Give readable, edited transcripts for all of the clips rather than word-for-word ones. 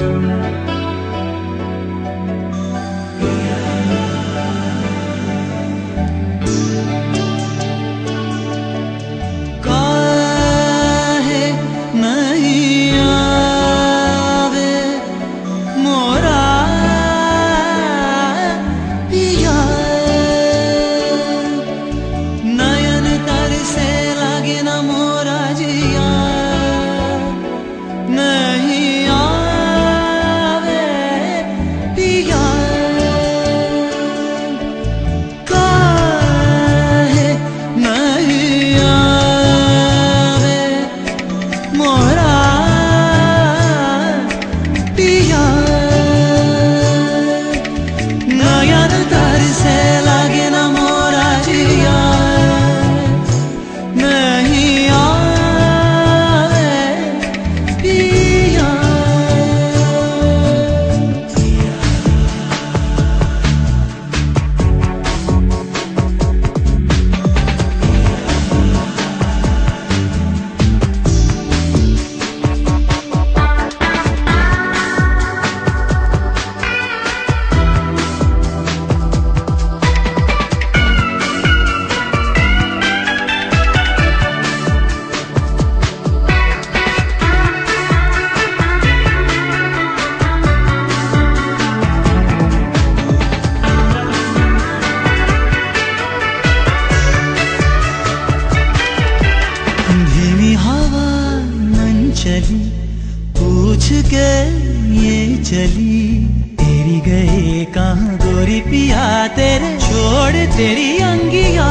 चली पूछ के ये चली, तेरी गए कहाँ गोरी पिया तेरे छोड़ तेरी अंगिया।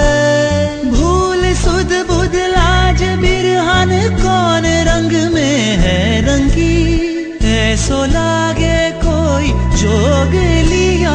भूल सुध बुध लाज बिरहन कौन रंग में है रंगी, ऐसो लागे कोई जोग लिया।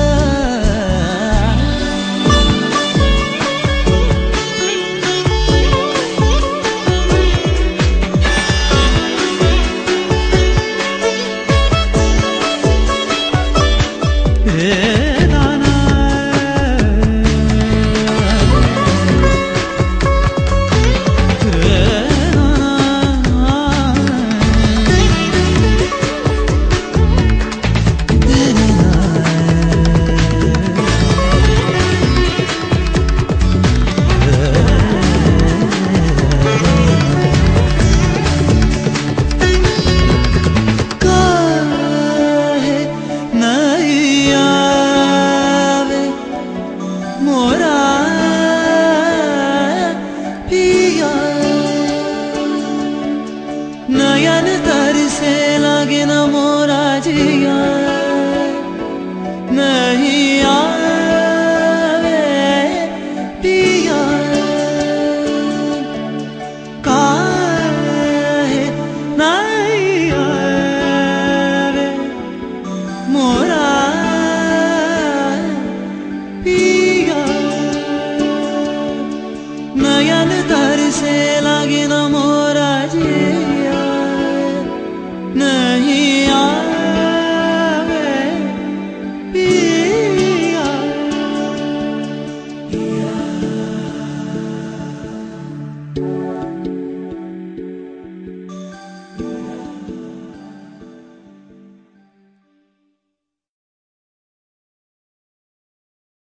नयन तर से लगे न मोरा जिया, नहीं आवे पिया। काहे नहीं आवे मोरा पिया। नयन तर से लगे न मोरा जिया, नहीं आवे पिया।